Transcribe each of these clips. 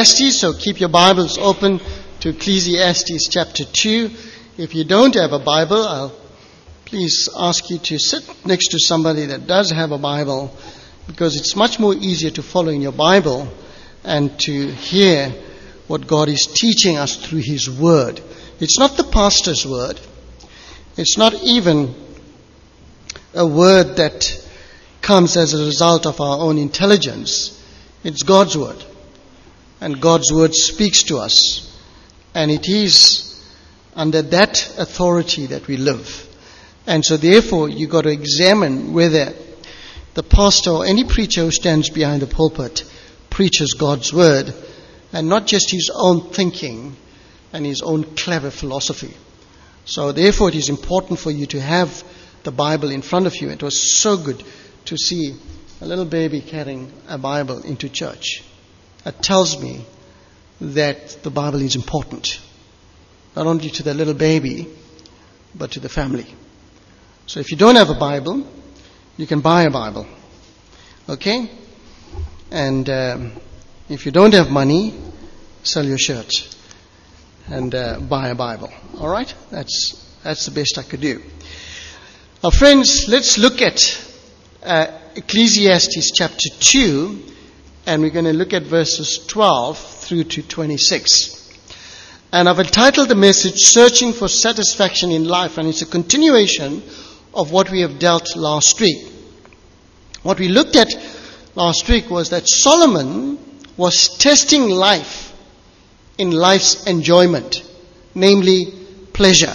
Ecclesiastes, so keep your Bibles open to Ecclesiastes chapter 2. If you don't have a Bible, I'll please ask you to sit next to somebody that does have a Bible, because it's much more easier to follow in your Bible and to hear what God is teaching us through His Word. It's not the pastor's word. It's not even a word that comes as a result of our own intelligence. It's God's Word. And God's Word speaks to us. And it is under that authority that we live. And so therefore, you've got to examine whether the pastor or any preacher who stands behind the pulpit preaches God's Word and not just his own thinking and his own clever philosophy. So therefore, it is important for you to have the Bible in front of you. It was so good to see a little baby carrying a Bible into church. It tells me that the Bible is important, not only to the little baby, but to the family. So if you don't have a Bible, you can buy a Bible. Okay? And if you don't have money, sell your shirt and buy a Bible. All right? That's the best I could do. Now, friends, let's look at Ecclesiastes chapter 2, and we're going to look at verses 12 through to 26. And I've entitled the message, Searching for Satisfaction in Life, and it's a continuation of what we have dealt last week. What we looked at last week was that Solomon was testing life in life's enjoyment, namely pleasure,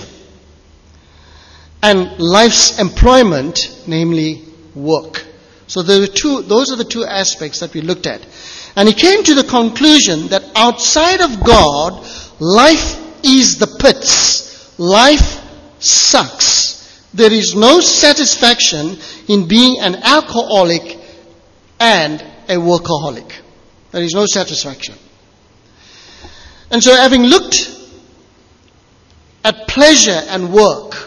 and life's employment, namely work. So those are the two aspects that we looked at. And he came to the conclusion that outside of God, life is the pits. Life sucks. There is no satisfaction in being an alcoholic and a workaholic. There is no satisfaction. And so having looked at pleasure and work,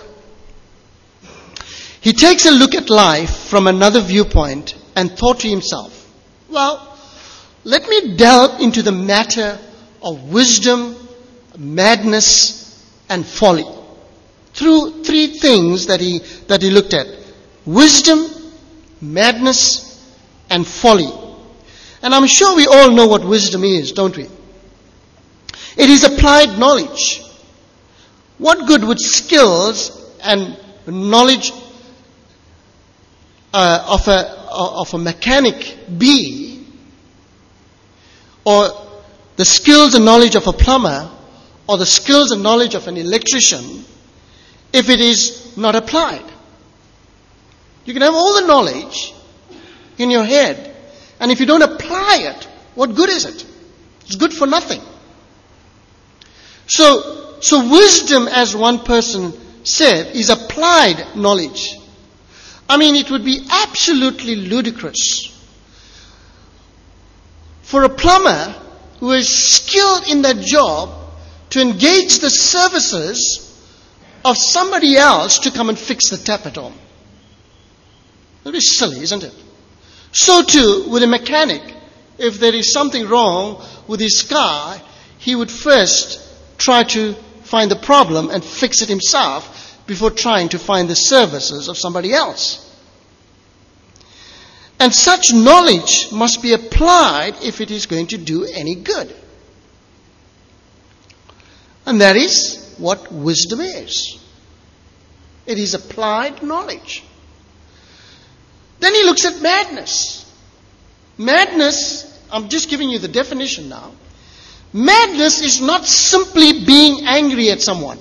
he takes a look at life from another viewpoint and thought to himself, well, let me delve into the matter of wisdom, madness, and folly. Through three things that he looked at. Wisdom, madness, and folly. And I'm sure we all know what wisdom is, don't we? It is applied knowledge. What good would skills and knowledge of a mechanic be, or the skills and knowledge of a plumber, or the skills and knowledge of an electrician, if it is not applied? You can have all the knowledge in your head, and if you don't apply it, what good is it? It's good for nothing. So wisdom, as one person said, is applied knowledge. I mean, it would be absolutely ludicrous for a plumber who is skilled in that job to engage the services of somebody else to come and fix the tap at home. It would be silly, isn't it? So too with a mechanic. If there is something wrong with his car, he would first try to find the problem and fix it himself before trying to find the services of somebody else. And such knowledge must be applied if it is going to do any good. And that is what wisdom is. It is applied knowledge. Then he looks at madness. Madness, I'm just giving you the definition now. Madness is not simply being angry at someone.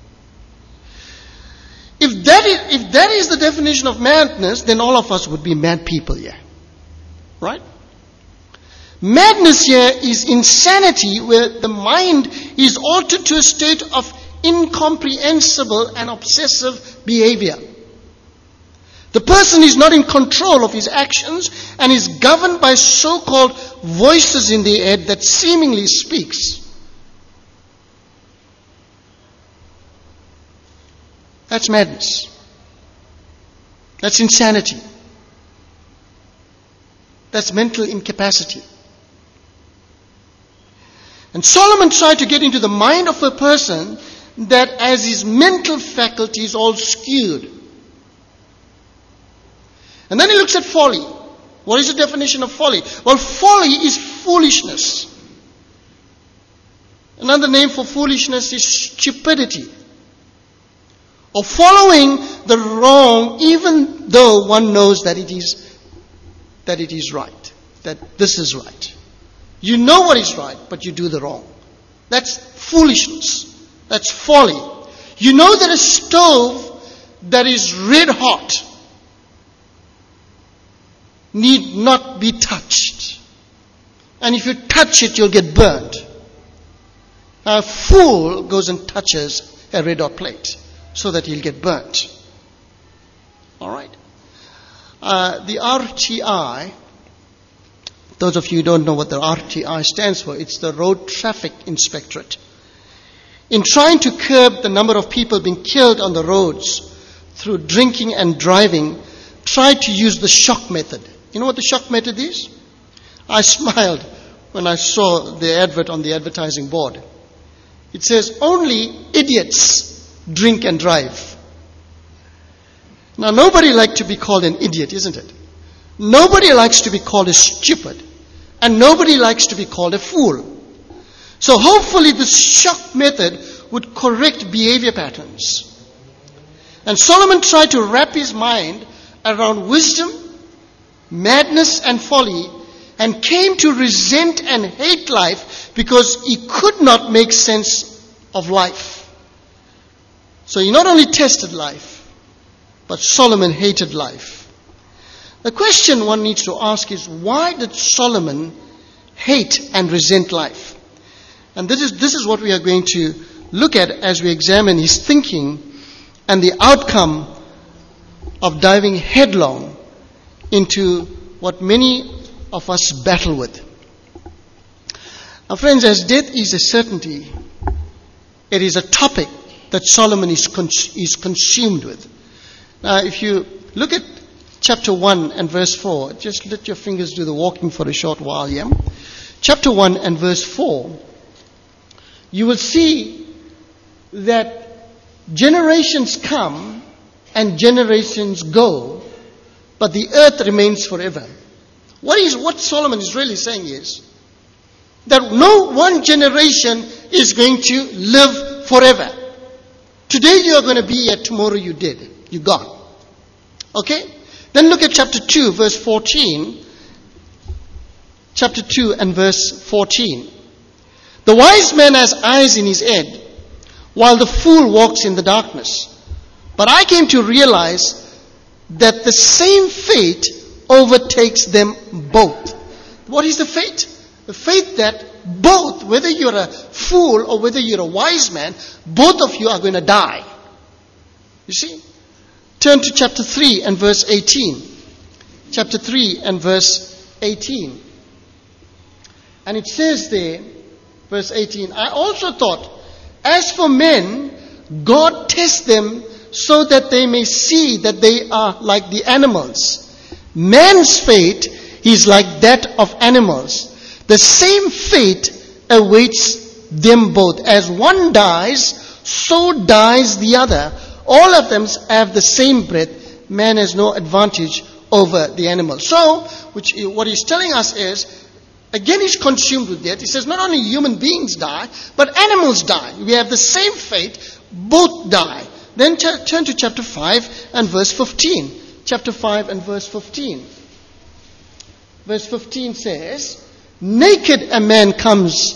If that is the definition of madness, then all of us would be mad people here. Right? Madness here is insanity, where the mind is altered to a state of incomprehensible and obsessive behavior. The person is not in control of his actions and is governed by so-called voices in the head that seemingly speaks. That's madness. That's insanity. That's mental incapacity. And Solomon tried to get into the mind of a person that as his mental faculties all skewed. And then he looks at folly. What is the definition of folly? Well, folly is foolishness. Another name for foolishness is stupidity. Or following the wrong even though one knows that it is right. That this is right. You know what is right, but you do the wrong. That's foolishness. That's folly. You know that a stove that is red hot need not be touched. And if you touch it, you'll get burned. A fool goes and touches a red hot plate so that he'll get burnt. All right. The RTI, those of you who don't know what the RTI stands for, it's the Road Traffic Inspectorate. In trying to curb the number of people being killed on the roads through drinking and driving, tried to use the shock method. You know what the shock method is? I smiled when I saw the advert on the advertising board. It says, only idiots drink and drive. Now, nobody likes to be called an idiot, isn't it? Nobody likes to be called a stupid. And nobody likes to be called a fool. So hopefully this shock method would correct behavior patterns. And Solomon tried to wrap his mind around wisdom, madness and folly, and came to resent and hate life because he could not make sense of life. So he not only tested life, but Solomon hated life. The question one needs to ask is, why did Solomon hate and resent life? And this is what we are going to look at as we examine his thinking and the outcome of diving headlong into what many of us battle with. Now, friends, as death is a certainty, it is a topic that Solomon is consumed with. Now, if you look at chapter 1 and verse 4, just let your fingers do the walking for a short while here. Chapter 1 and verse 4, you will see that generations come and generations go, but the earth remains forever. What Solomon is really saying is that no one generation is going to live forever. Today you are going to be here, tomorrow you did. You're gone. Okay? Then look at chapter 2, verse 14. Chapter 2 and verse 14. The wise man has eyes in his head, while the fool walks in the darkness. But I came to realize that the same fate overtakes them both. What is the fate? The fate that both, whether you're a fool or whether you're a wise man, both of you are going to die. You see? Turn to chapter 3 and verse 18. Chapter 3 and verse 18. And it says there, verse 18, I also thought, as for men, God tests them so that they may see that they are like the animals. Man's fate is like that of animals. The same fate awaits them both. As one dies, so dies the other. All of them have the same breath. Man has no advantage over the animal. So, what he's telling us is, again he's consumed with death. He says not only human beings die, but animals die. We have the same fate. Both die. Then turn to chapter 5 and verse 15. Chapter 5 and verse 15. Verse 15 says, Naked a man comes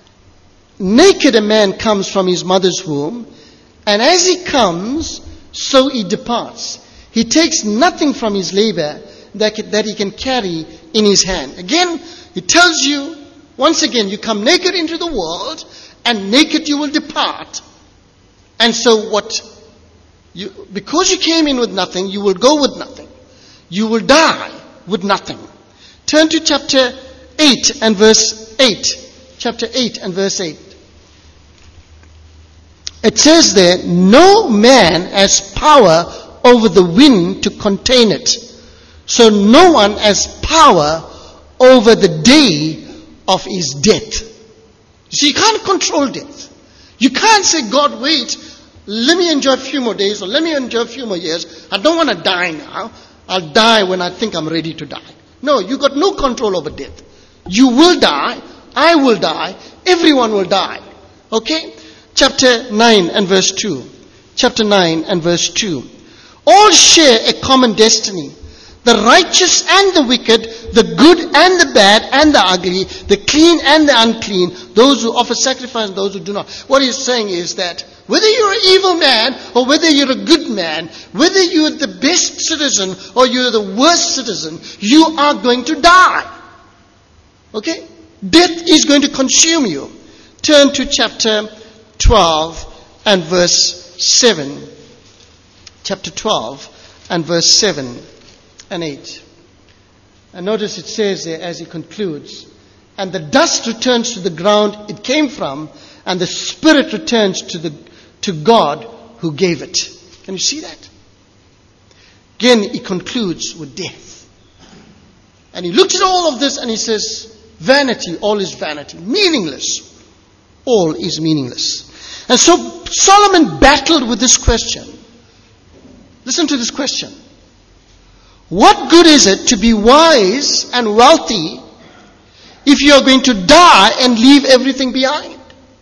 from his mother's womb, and as he comes, so he departs. He takes nothing from his labor that he can carry in his hand. Again, he tells you, once again, you come naked into the world, and naked you will depart. And so because you came in with nothing, you will go with nothing. You will die with nothing. Turn to chapter 8 and verse 8. Chapter 8 and verse 8. It says there, no man has power over the wind to contain it. So no one has power over the day of his death. So you can't control death. You can't say, God, wait, let me enjoy a few more days or let me enjoy a few more years. I don't want to die now. I'll die when I think I'm ready to die. No, you got no control over death. You will die. I will die. Everyone will die. Okay? Chapter 9 and verse 2. Chapter 9 and verse 2. All share a common destiny. The righteous and the wicked, the good and the bad and the ugly, the clean and the unclean, those who offer sacrifice and those who do not. What he's saying is that whether you're an evil man or whether you're a good man, whether you're the best citizen or you're the worst citizen, you are going to die. Okay? Death is going to consume you. Turn to chapter 12 and verse 7. Chapter 12 and verse 7 and 8. And notice it says there as he concludes, and the dust returns to the ground it came from, and the spirit returns to God who gave it. Can you see that? Again, he concludes with death. And he looks at all of this and he says, vanity, all is vanity. Meaningless. All is meaningless. And so Solomon battled with this question. Listen to this question. What good is it to be wise and wealthy if you are going to die and leave everything behind?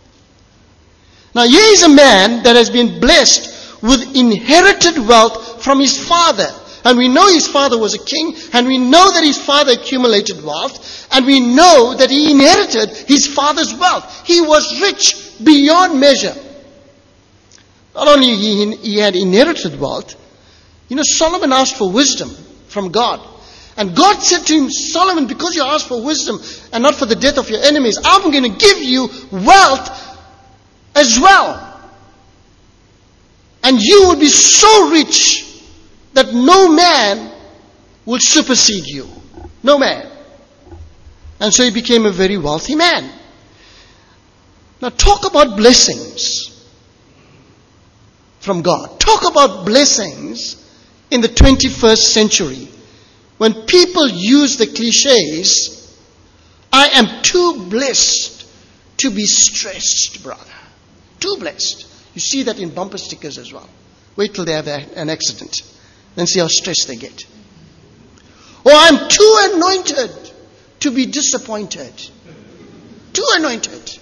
Now here is a man that has been blessed with inherited wealth from his father. And we know his father was a king, and we know that his father accumulated wealth, and we know that he inherited his father's wealth. He was rich beyond measure. Not only he had inherited wealth, Solomon asked for wisdom from God. And God said to him, Solomon, because you asked for wisdom and not for the death of your enemies, I'm going to give you wealth as well. And you will be so rich that no man will supersede you. No man. And so he became a very wealthy man. Now talk about blessings from God. Talk about blessings in the 21st century. When people use the cliches, I am too blessed to be stressed, brother. Too blessed. You see that in bumper stickers as well. Wait till they have an accident. Then see how stressed they get. Or I'm too anointed to be disappointed. Too anointed.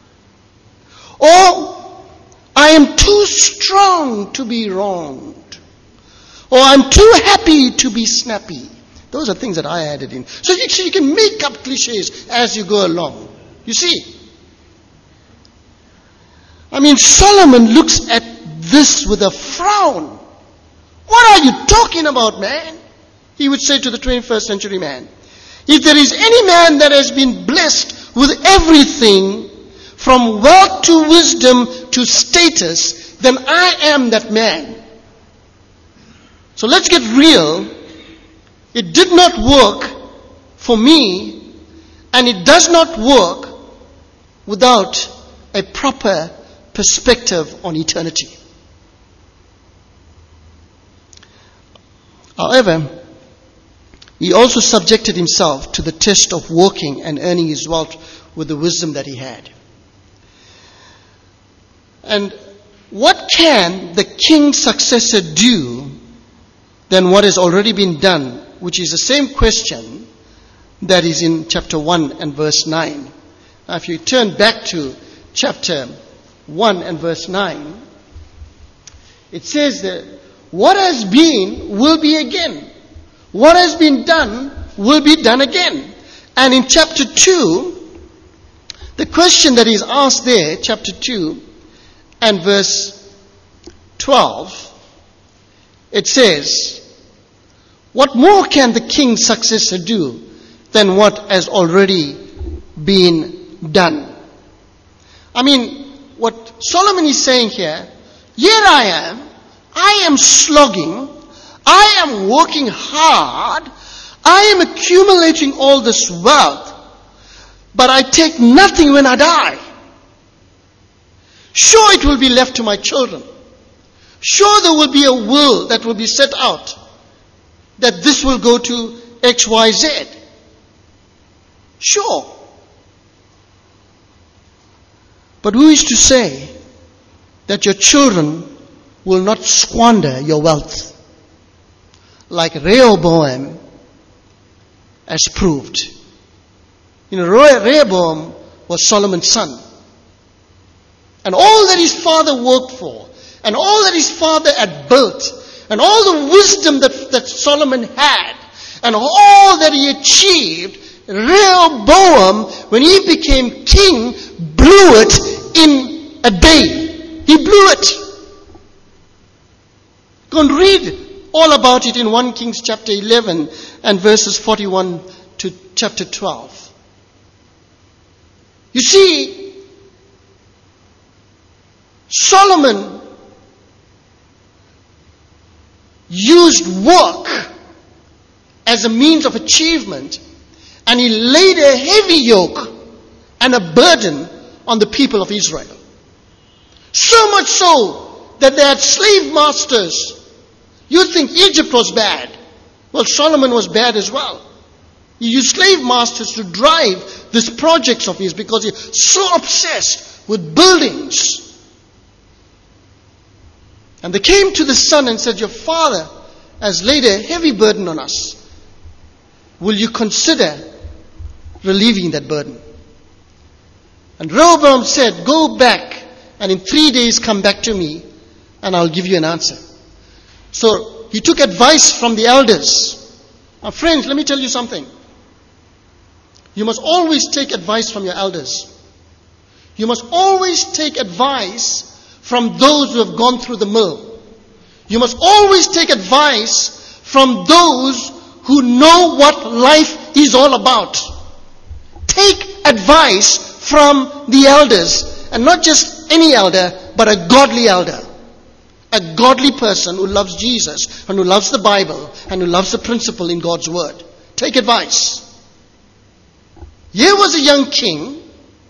Or I am too strong to be wronged. Or I'm too happy to be snappy. Those are things that I added in. So you can make up cliches as you go along. You see? Solomon looks at this with a frown. What are you talking about, man? He would say to the 21st century man. If there is any man that has been blessed with everything, from wealth to wisdom to status, then I am that man. So let's get real. It did not work for me, and it does not work without a proper perspective on eternity. However, he also subjected himself to the test of working and earning his wealth with the wisdom that he had. And what can the king's successor do than what has already been done, which is the same question that is in chapter 1 and verse 9. Now if you turn back to chapter 1 and verse 9, it says that what has been will be again. What has been done will be done again. And in chapter 2, the question that is asked there, chapter 2 and verse 12, it says, what more can the king's successor do than what has already been done? What Solomon is saying here I am slogging, I am working hard, I am accumulating all this wealth, but I take nothing when I die. Sure, it will be left to my children. Sure, there will be a will that will be set out that this will go to X, Y, Z. Sure. But who is to say that your children will not squander your wealth, like Rehoboam has proved? Rehoboam was Solomon's son. And all that his father worked for, and all that his father had built, and all the wisdom that Solomon had, and all that he achieved, Rehoboam, when he became king, blew it in a day. He blew it. Go and read all about it in 1 Kings chapter 11 and verses 41 to chapter 12. You see, Solomon used work as a means of achievement, and he laid a heavy yoke and a burden on the people of Israel. So much so that they had slave masters. You think Egypt was bad. Well, Solomon was bad as well. He used slave masters to drive these projects of his because he was so obsessed with buildings. And they came to the son and said, your father has laid a heavy burden on us. Will you consider relieving that burden? And Rehoboam said, go back and in 3 days come back to me and I'll give you an answer. So he took advice from the elders. Now friends, let me tell you something. You must always take advice from your elders. You must always take advice from those who have gone through the mill. You must always take advice from those who know what life is all about. Take advice from the elders, and not just any elder, but a godly elder. A godly person who loves Jesus and who loves the Bible and who loves the principle in God's word. Take advice. Here was a young king.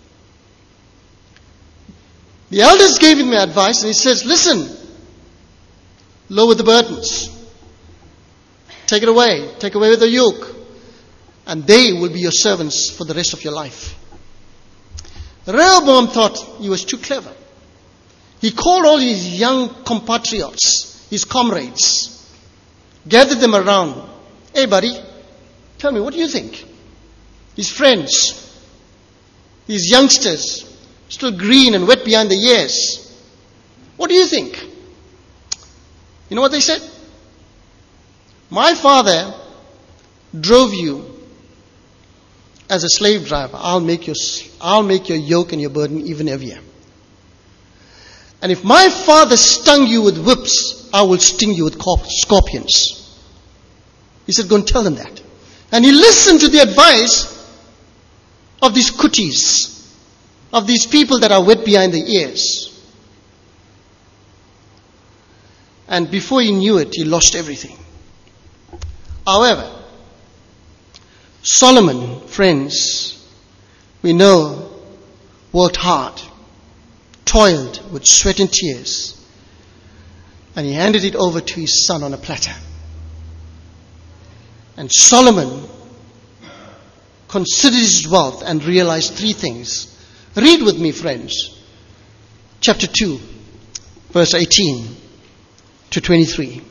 The elders gave him advice and he says, listen, lower the burdens. Take it away. Take away the yoke. And they will be your servants for the rest of your life. Rehoboam thought he was too clever. He called all his young compatriots, his comrades, gathered them around. Hey buddy, tell me, what do you think? His friends, his youngsters, still green and wet behind the ears. What do you think? You know what they said? My father drove you as a slave driver. I'll make your yoke and your burden even heavier. And if my father stung you with whips, I will sting you with scorpions. He said, go and tell them that. And he listened to the advice of these cooties, of these people that are wet behind the ears. And before he knew it, he lost everything. However, Solomon, friends, we know, worked hard, toiled with sweat and tears, and he handed it over to his son on a platter. And Solomon considered his wealth and realized three things. Read with me, friends. Chapter 2, verse 18 to 23.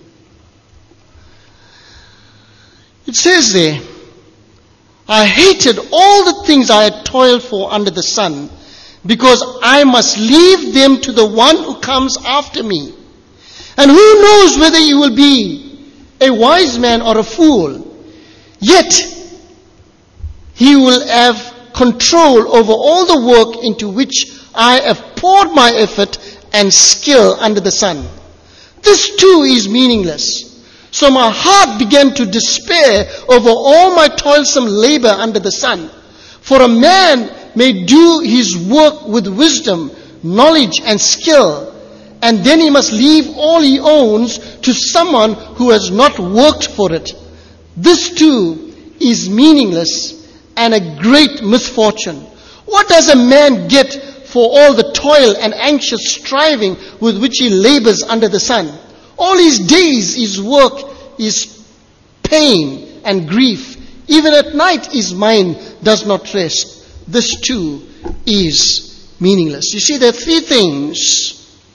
It says there, I hated all the things I had toiled for under the sun, because I must leave them to the one who comes after me. And who knows whether he will be a wise man or a fool? Yet he will have control over all the work into which I have poured my effort and skill under the sun. This too is meaningless. So my heart began to despair over all my toilsome labor under the sun. For a man may do his work with wisdom, knowledge, and skill, and then he must leave all he owns to someone who has not worked for it. This too is meaningless and a great misfortune. What does a man get for all the toil and anxious striving with which he labors under the sun? All his days his work is pain and grief. Even at night his mind does not rest. This too is meaningless. You see, there are three things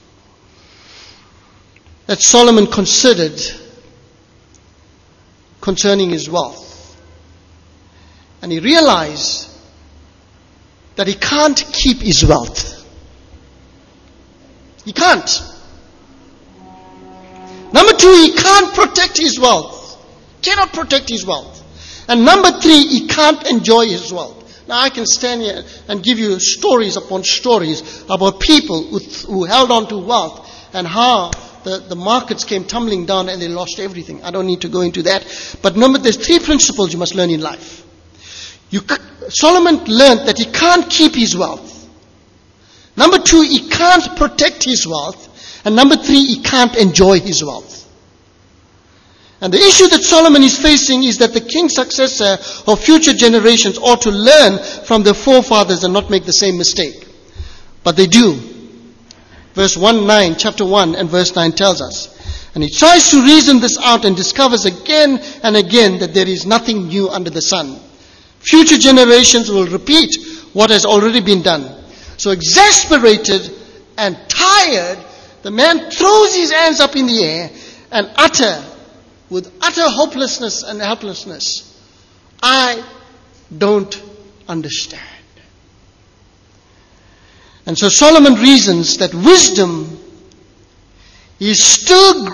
that Solomon considered concerning his wealth. And he realized that he can't keep his wealth. He can't. Number two, he can't protect his wealth. Cannot protect his wealth. And number three, he can't enjoy his wealth. Now I can stand here and give you stories upon stories about people who held on to wealth and how the markets came tumbling down and they lost everything. I don't need to go into that. But remember, there's three principles you must learn in life. Solomon learned that he can't keep his wealth. Number two, he can't protect his wealth. And number three, he can't enjoy his wealth. And the issue that Solomon is facing is that the king's successor or future generations ought to learn from their forefathers and not make the same mistake. But they do. Chapter 1 and verse 9 tells us. And he tries to reason this out and discovers again and again that there is nothing new under the sun. Future generations will repeat what has already been done. So exasperated and tired, the man throws his hands up in the air and with utter hopelessness and helplessness, I don't understand. And so Solomon reasons that wisdom is still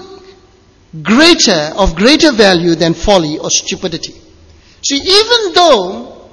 of greater value than folly or stupidity. See, even though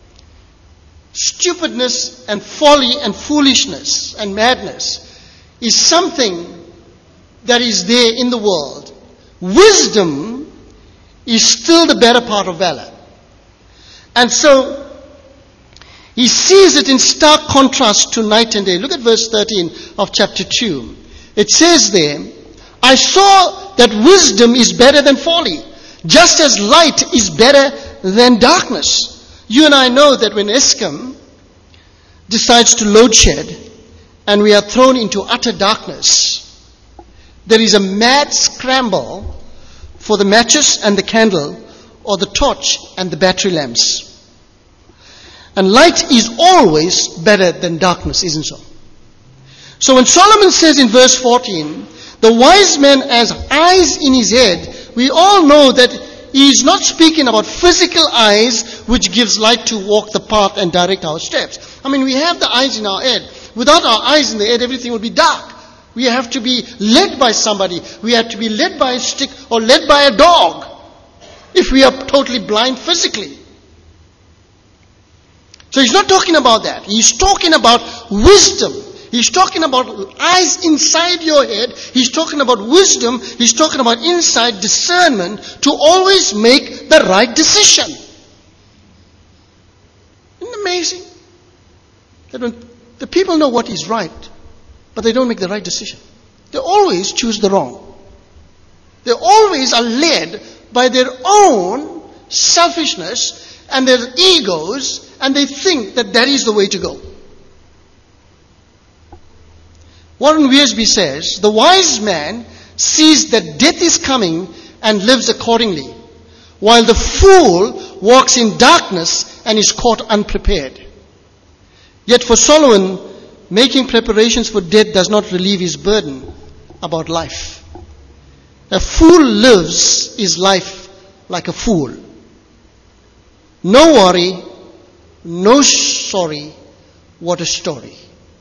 stupidness and folly and foolishness and madness is something that is there in the world, wisdom is still the better part of valor. And so he sees it in stark contrast to night and day. Look at verse 13 of chapter 2. It says there, I saw that wisdom is better than folly, just as light is better than darkness. You and I know that when Eskom decides to load shed and we are thrown into utter darkness, there is a mad scramble for the matches and the candle, or the torch and the battery lamps. And light is always better than darkness, isn't so? So when Solomon says in verse 14, the wise man has eyes in his head, we all know that he is not speaking about physical eyes which gives light to walk the path and direct our steps. I mean, we have the eyes in our head. Without our eyes in the head, everything would be dark. We have to be led by somebody. We have to be led by a stick or led by a dog if we are totally blind physically. So he's not talking about that. He's talking about wisdom. He's talking about eyes inside your head. He's talking about wisdom. He's talking about inside discernment to always make the right decision. Isn't it amazing? That when the people know what is right, but they don't make the right decision. They always choose the wrong. They always are led by their own selfishness and their egos, and they think that that is the way to go. Warren Wiersbe says, the wise man sees that death is coming and lives accordingly, while the fool walks in darkness and is caught unprepared. Yet for Solomon, making preparations for death does not relieve his burden about life. A fool lives his life like a fool. No worry, no sorry, what a story.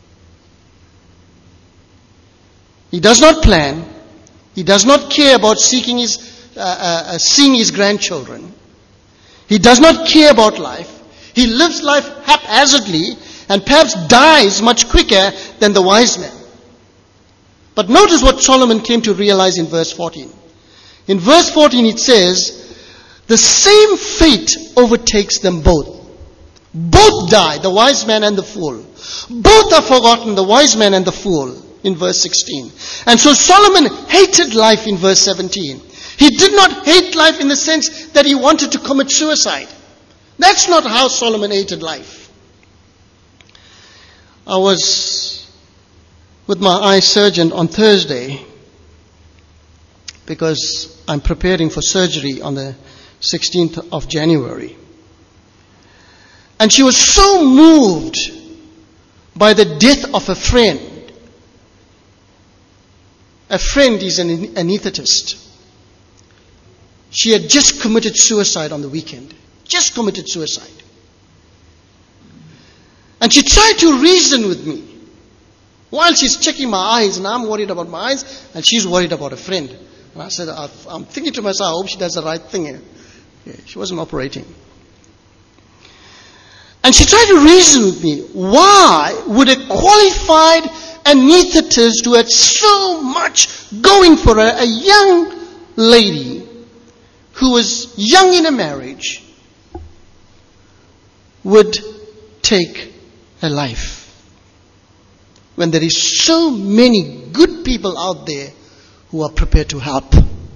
He does not plan. He does not care about seeing his grandchildren. He does not care about life. He lives life haphazardly and perhaps dies much quicker than the wise man. But notice what Solomon came to realize in verse 14. In verse 14 it says, the same fate overtakes them both. Both die, the wise man and the fool. Both are forgotten, the wise man and the fool, in verse 16. And so Solomon hated life in verse 17. He did not hate life in the sense that he wanted to commit suicide. That's not how Solomon hated life. I was with my eye surgeon on Thursday because I'm preparing for surgery on the 16th of January. And she was so moved by the death of a friend. A friend is an anesthetist. She had just committed suicide on the weekend. Just committed suicide. And she tried to reason with me while she's checking my eyes, and I'm worried about my eyes, and she's worried about a friend. And I said, I'm thinking to myself, I hope she does the right thing here. Yeah, she wasn't operating. And she tried to reason with me. Why would a qualified anesthetist who had so much going for her, a young lady who was young in a marriage, would take a life when there is so many good people out there who are prepared to help?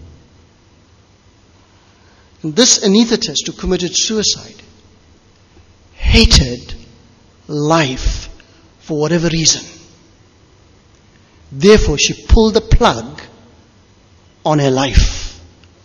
And this anesthetist who committed suicide hated life for whatever reason. Therefore, she pulled the plug on her life.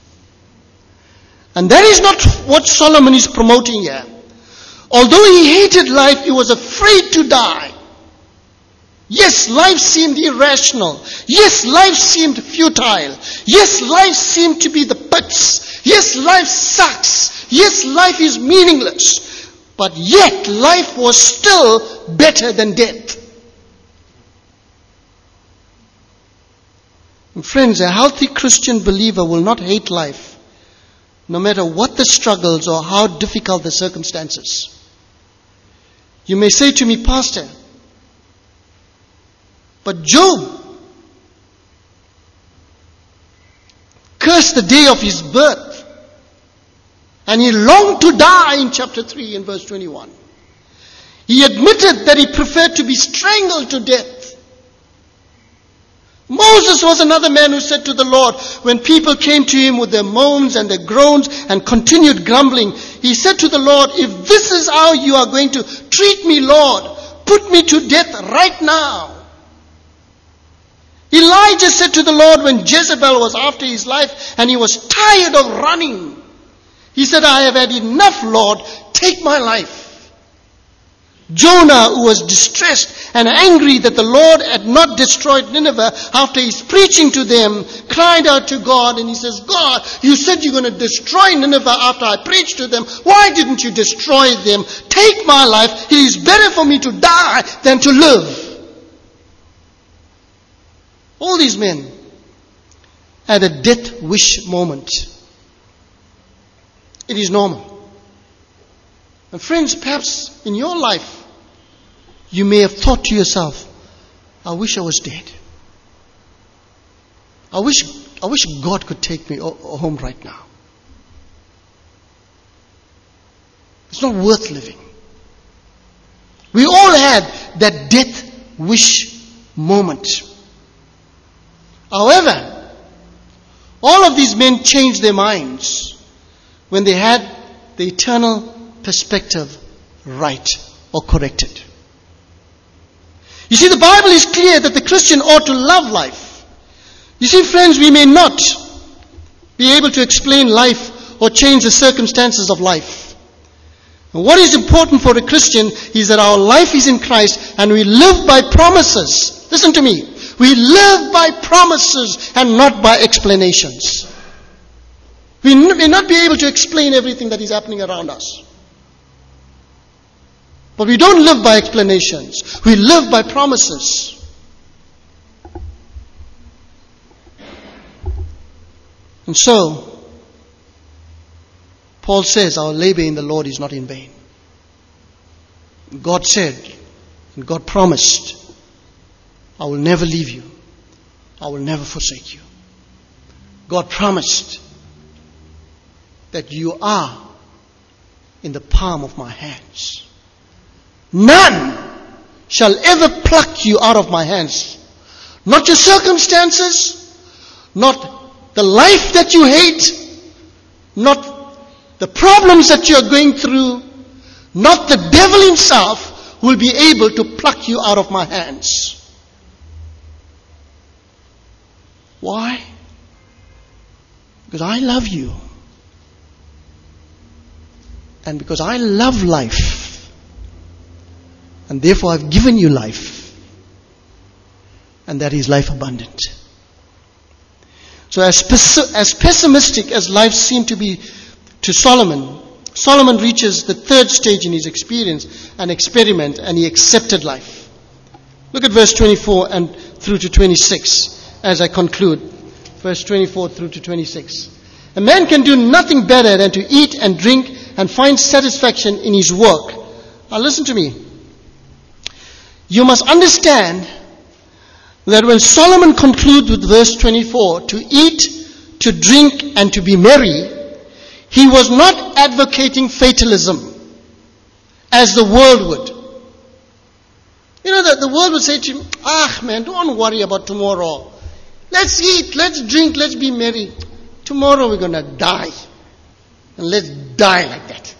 And that is not what Solomon is promoting here. Although he hated life, he was afraid to die. Yes, life seemed irrational. Yes, life seemed futile. Yes, life seemed to be the pits. Yes, life sucks. Yes, life is meaningless. But yet, life was still better than death. And friends, a healthy Christian believer will not hate life, no matter what the struggles or how difficult the circumstances. You may say to me, Pastor, but Job cursed the day of his birth, and he longed to die in chapter 3 and verse 21. He admitted that he preferred to be strangled to death. Moses was another man who said to the Lord, when people came to him with their moans and their groans and continued grumbling, he said to the Lord, if this is how you are going to treat me, Lord, put me to death right now. Elijah said to the Lord when Jezebel was after his life and he was tired of running, he said, I have had enough, Lord, take my life. Jonah, who was distressed and angry that the Lord had not destroyed Nineveh after his preaching to them, cried out to God, and he says, God, you said you're going to destroy Nineveh after I preached to them. Why didn't you destroy them? Take my life. It is better for me to die than to live. All these men had a death wish moment. It is normal. And friends, perhaps in your life, you may have thought to yourself, I wish I was dead. I wish God could take me home right now. It's not worth living. We all had that death wish moment. However, all of these men changed their minds when they had the eternal perspective right or corrected. You see, the Bible is clear that the Christian ought to love life. You see, friends, we may not be able to explain life or change the circumstances of life. And what is important for a Christian is that our life is in Christ and we live by promises. Listen to me. We live by promises and not by explanations. We may not be able to explain everything that is happening around us. But we don't live by explanations. We live by promises. And so, Paul says our labor in the Lord is not in vain. God said, and God promised, I will never leave you. I will never forsake you. God promised that you are in the palm of my hands. None shall ever pluck you out of my hands. Not your circumstances, not the life that you hate, not the problems that you are going through, not the devil himself will be able to pluck you out of my hands. Why? Because I love you. And because I love life. And therefore I've given you life. And that is life abundant. So as pessimistic as life seemed to be to Solomon, Solomon reaches the third stage in his experience, an experiment, and he accepted life. Look at verse 24 and through to 26 as I conclude. Verse 24 through to 26. A man can do nothing better than to eat and drink and find satisfaction in his work. Now listen to me. You must understand that when Solomon concludes with verse 24, to eat, to drink, and to be merry, he was not advocating fatalism as the world would. You know that the world would say to him, man, don't worry about tomorrow. Let's eat, let's drink, let's be merry. Tomorrow we're going to die. And let's die like that.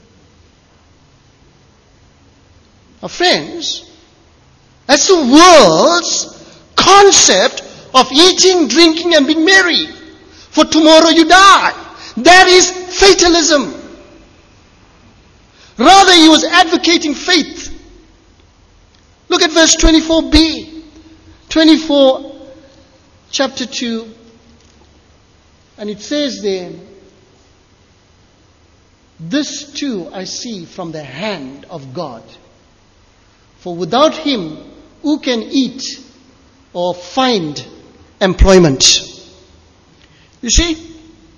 Now friends, that's the world's concept of eating, drinking, and being merry. For tomorrow you die. That is fatalism. Rather, he was advocating faith. Look at verse 24b. 24, chapter 2. And it says there, this too I see from the hand of God. For without him, who can eat or find employment? You see,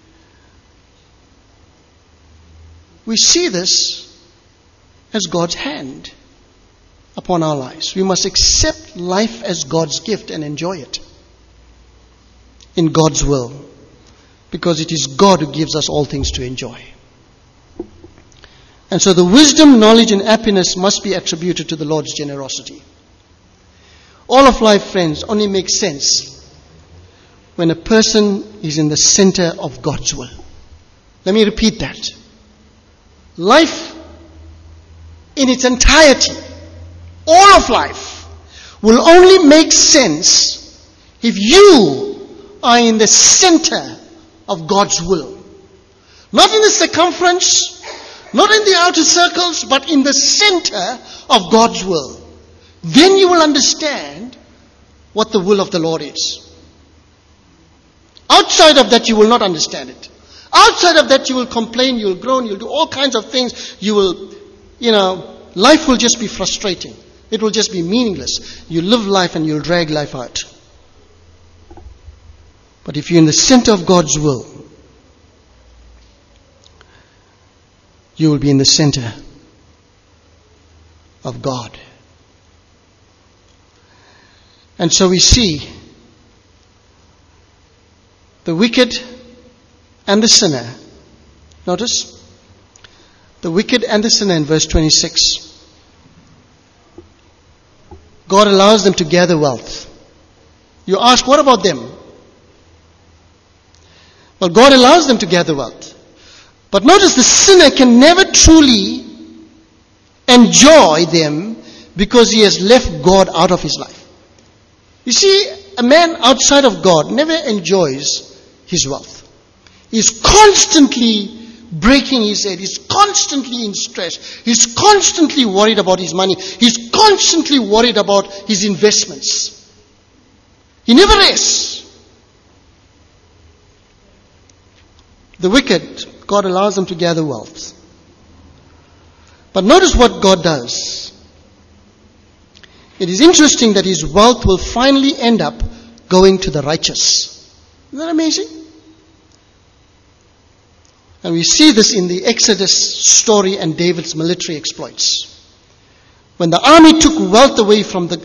we see this as God's hand upon our lives. We must accept life as God's gift and enjoy it in God's will, because it is God who gives us all things to enjoy. And so the wisdom, knowledge, and happiness must be attributed to the Lord's generosity. All of life, friends, only makes sense when a person is in the center of God's will. Let me repeat that. Life in its entirety, all of life, will only make sense if you are in the center of God's will. Not in the circumference, not in the outer circles, but in the center of God's will. Then you will understand what the will of the Lord is. Outside of that, you will not understand it. Outside of that, you will complain, you will groan, you will do all kinds of things. You will, life will just be frustrating. It will just be meaningless. You live life and you'll drag life out. But if you're in the center of God's will, you will be in the center of God. And so we see the wicked and the sinner. Notice, the wicked and the sinner in verse 26. God allows them to gather wealth. You ask, what about them? Well, God allows them to gather wealth. But notice, the sinner can never truly enjoy them because he has left God out of his life. You see, a man outside of God never enjoys his wealth. He's constantly breaking his head. He's constantly in stress. He's constantly worried about his money. He's constantly worried about his investments. He never rests. The wicked, God allows them to gather wealth. But notice what God does. It is interesting that his wealth will finally end up going to the righteous. Isn't that amazing? And we see this in the Exodus story and David's military exploits. When the army took wealth away from the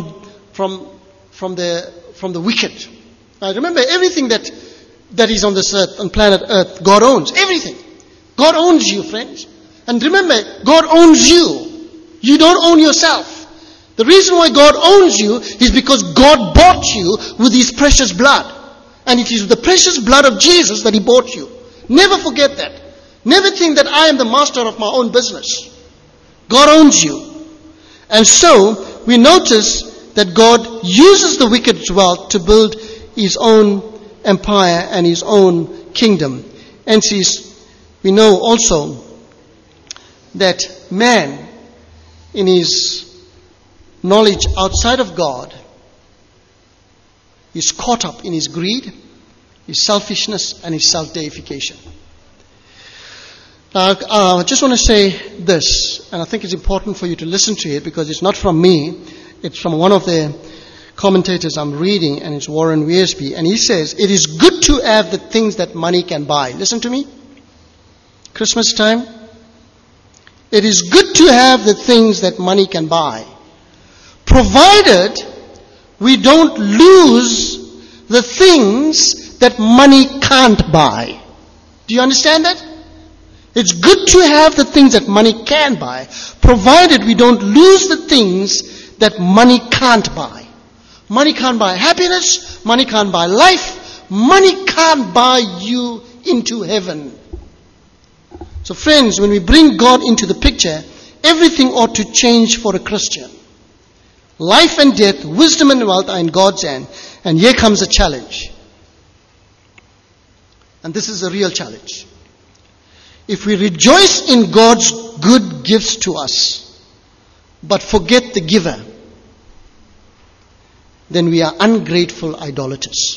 wicked. Now remember, everything that is on this earth, on planet Earth, God owns. Everything. God owns you, friends. And remember, God owns you. You don't own yourself. The reason why God owns you is because God bought you with his precious blood. And it is the precious blood of Jesus that he bought you. Never forget that. Never think that I am the master of my own business. God owns you. And so, we notice that God uses the wicked's wealth to build his own empire and his own kingdom. And we know also that man, in his knowledge outside of God is caught up in his greed, his selfishness, and his self-deification. Now, I just want to say this, and I think it's important for you to listen to it because it's not from me. It's from one of the commentators I'm reading, and it's Warren Wiersbe. And he says, it is good to have the things that money can buy. Listen to me. Christmas time. It is good to have the things that money can buy, provided we don't lose the things that money can't buy. Do you understand that? It's good to have the things that money can buy, provided we don't lose the things that money can't buy. Money can't buy happiness. Money can't buy life. Money can't buy you into heaven. So friends, when we bring God into the picture, everything ought to change for a Christian. Life and death, wisdom and wealth are in God's hand. And here comes a challenge. And this is a real challenge. If we rejoice in God's good gifts to us, but forget the giver, then we are ungrateful idolaters.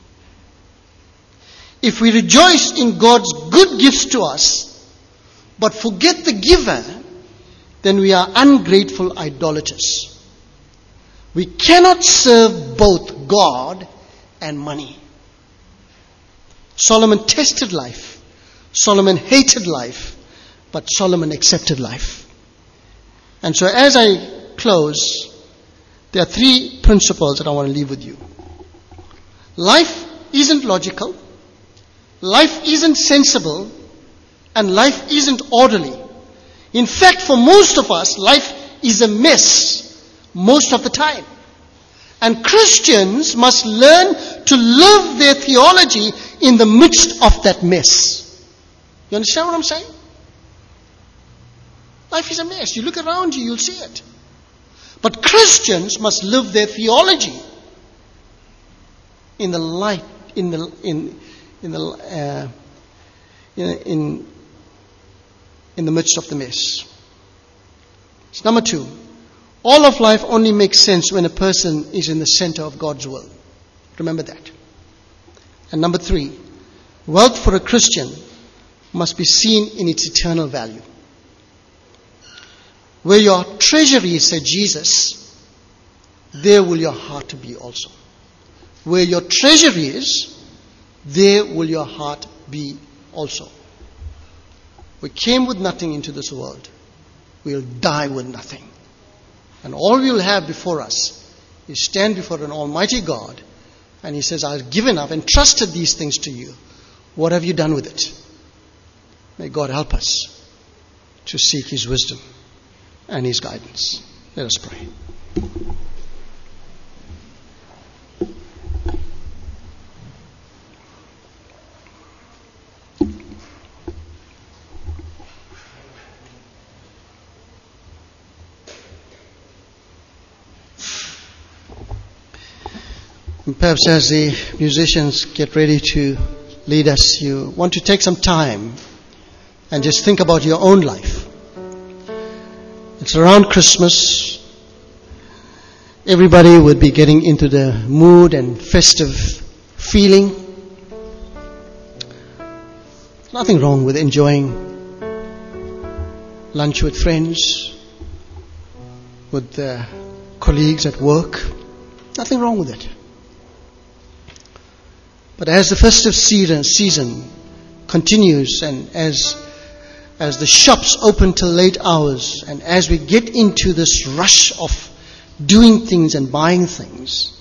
If we rejoice in God's good gifts to us, but forget the giver, then we are ungrateful idolaters. We cannot serve both God and money. Solomon tested life. Solomon hated life, but Solomon accepted life. And so as I close, there are 3 principles that I want to leave with you. Life isn't logical, life isn't sensible, and life isn't orderly. In fact, for most of us, life is a mess most of the time. And Christians must learn to live their theology in the midst of that mess. You understand what I'm saying? Life is a mess. You look around you, you'll see it. But Christians must live their theology in the light, in the midst of the mess. It's number 2. All of life only makes sense when a person is in the center of God's will. Remember that. And number 3, wealth for a Christian must be seen in its eternal value. Where your treasure is, said Jesus, there will your heart be also. Where your treasure is, there will your heart be also. We came with nothing into this world. We'll die with nothing. And all we'll have before us is stand before an almighty God. And he says, I've entrusted these things to you. What have you done with it? May God help us to seek his wisdom and his guidance. Let us pray. And perhaps as the musicians get ready to lead us, you want to take some time and just think about your own life. It's around Christmas. Everybody would be getting into the mood and festive feeling. Nothing wrong with enjoying lunch with friends, with colleagues at work. Nothing wrong with it. But as the festive season continues, and as the shops open till late hours, and as we get into this rush of doing things and buying things,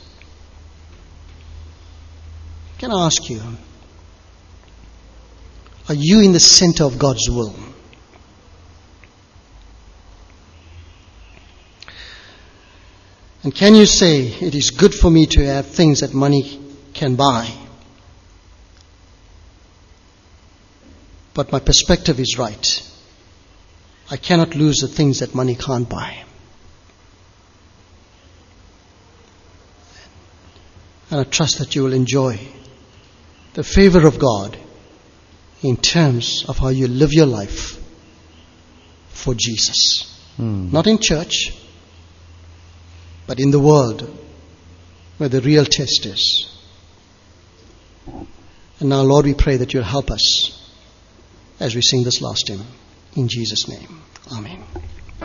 can I ask you, are you in the center of God's will? And can you say, it is good for me to have things that money can buy, but my perspective is right. I cannot lose the things that money can't buy. And I trust that you will enjoy the favor of God in terms of how you live your life for Jesus. Not in church, but in the world where the real test is. And now, Lord, we pray that you'll help us as we sing this last hymn. In Jesus' name, amen.